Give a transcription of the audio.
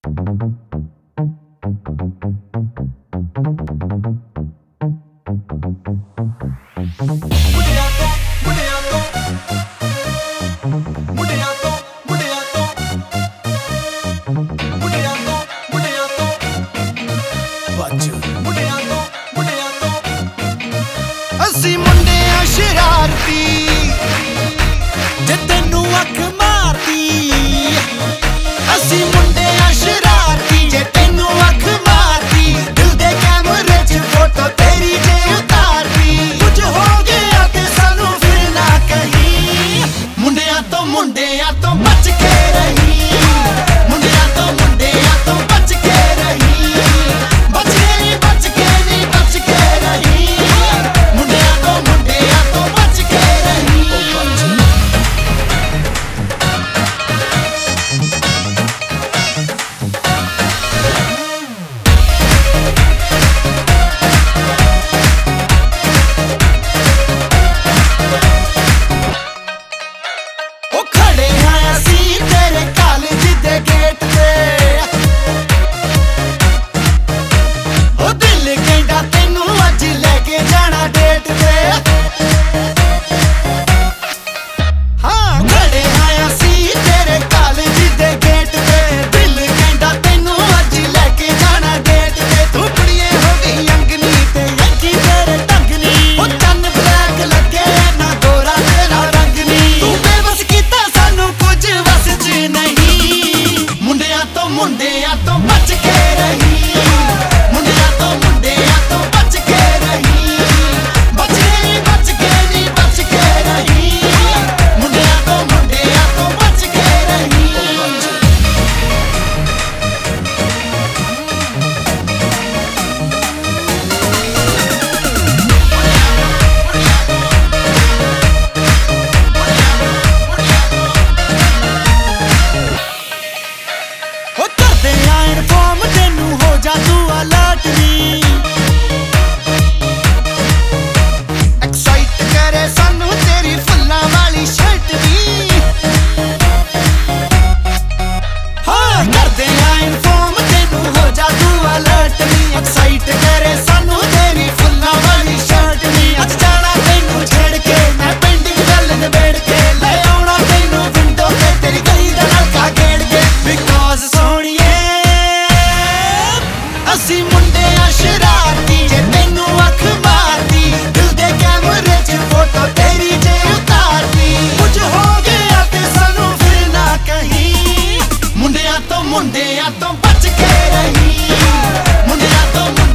ਅਸੀਂ ਮੁੰਡੇ ਆ ਸ਼ਰਾਰਤੀ ਜੇ ਤੈਨੂੰ ਅੱਖ ਮਾਰਦੀ। ਅਸੀਂ ਮੁੰਡੇ ਆ ਸ਼ਰਾਰਤੀ ਜੇ ਤੈਨੂੰ ਅੱਖ ਮਾਰਦੀ। ਦਿਲ ਦੇ ਕੈਮਰੇ 'ਚ ਫੋਟੋ ਤੇਰੀ ਜੇ ਉਤਾਰਦੀ। ਕੁਝ ਹੋ ਗਿਆ ਤੇ ਸਾਨੂੰ ਫਿਰ ਨਾ ਕਹੀਂ। ਮੁੰਡਿਆਂ ਤੋਂ ਬਚ ਕੇ ਰਹੀ। ਮੁੰਡਿਆਂ ਤੋਂ ਬਚ ਕੇ ਰਹੀ। ਬਚ ਕੇ ਨਹੀਂ ਬਚ ਕੇ ਰਹੀ। ਮੁੰਡਿਆਂ ਤੋਂ ਬਚ ਕੇ ਰਹੀ। ਉਹ ਖੜੇ ਆ ਅਸੀਂ ਤੇਰੇ ਕਾਲਜ ਦੇ ਗੇਟ ਤੇ। ਉਹ ਦਿਲ ਕਹਿੰਦਾ ਤੈਨੂੰ ਅੱਜ ਲੈ ਕੇ ਜਾਣਾ ਡੇਟ ਤੇ। ਹਾਂ ਖੜੇ ਆ ਅਸੀਂ ਤੇਰੇ ਕਾਲਜ ਦੇ ਗੇਟ ਤੇ। ਦਿਲ ਕਹਿੰਦਾ ਤੈਨੂੰ ਅੱਜ ਲੈ ਕੇ ਜਾਣਾ ਡੇਟ ਤੇ। ਤੂੰ ਕੁੜੀਏ ਹੋ ਗਈ ਅੰਗਨੀ ਤੇ ਅੱਖੀ ਤੇਰੇ ਟੰਗਨੀ। ਉਹ ਚੰਨ ਬਲੈਕ ਲੱਗੇ ਨਾ ਗੋਰਾ ਤੇਰਾ ਰੰਗ ਨੀ। ਤੂੰ ਬੇਬਸ ਕੀਤਾ ਸਾਨੂੰ ਕੁਝ ਵਸ 'ਚ ਨਹੀਂ। ਮੁੰਡਿਆਂ ਤੋਂ ਬਚ ਕੇ ਰਹੀ। ਮੁੰਡਿਆਂ ਤੋਂ ਬਚ ਕੇ ਰਹੀ। ਬਚ ਕੇ ਨਹੀਂ ਬਚ ਕੇ ਰਹੀ। ਮੁੰਡਿਆਂ ਤੋਂ ਬਚ ਕੇ ਰਹੀ। ਉਹ ਕਰਦੇ ਆ ਇਨਫੋਰਮ ਤੈਨੂੰ ਹੋ ਜਾ ਤੂੰ ਅਲਰਟ ਨੀ। ਐਕਸਾਈਟ ਕਰੇ ਸਾਨੂੰ ਤੇਰੀ ਫੁੱਲਾਂ ਵਾਲੀ ਸ਼ਰਟ ਨੀ। ਹਾਂ ਕਰਦੇ ਆ ਇਨਫੋਰਮ ਤੈਨੂੰ ਹੋ ਜਾ ਤੂੰ ਅਲਰਟ ਨੀ। ਐਕਸਾਈਟ ਕਰੇ ਸਾਨੂੰ ਤੇਰੀ ਫੁੱਲਾਂ ਵਾਲੀ ਸ਼ਰਟ ਨੀ। ਅੱਜ ਜਾਣਾ ਤੈਨੂੰ ਛੇੜ ਕੇ ਮੈਂ ਪੈਂਡਿੰਗ ਗੱਲ ਨਿਬੇੜ ਕੇ। ਲੈ ਆਉਣਾ ਤੈਨੂੰ ਵਿੰਡੋ ਤੇ ਤੇਰੀ ਗਲੀ ਦਾ ਨਲਕਾ ਗੇੜ ਕੇ। ਬਿਕੋਜ਼ ਸੋਹਣੀਏ ਅਸੀਂ ਮੁੰਡੇ ਆ ਸ਼ਰਾਰਤੀ ਜੇ ਤੈਨੂੰ ਅੱਖ ਮਾਰਦੀ। ਦਿਲ ਦੇ ਕੈਮਰੇ 'ਚ ਫੋਟੋ ਤੇਰੀ ਜੇ ਉਤਾਰਦੀ। ਕੁਝ ਹੋ ਗਿਆ ਤੇ ਸਾਨੂੰ ਫਿਰ ਨਾ ਕਹੀਂ। ਮੁੰਡਿਆਂ ਤੋਂ ਬਚ ਕੇ ਰਹੀ। ਮੁੰਡਿਆਂ ਤੋਂ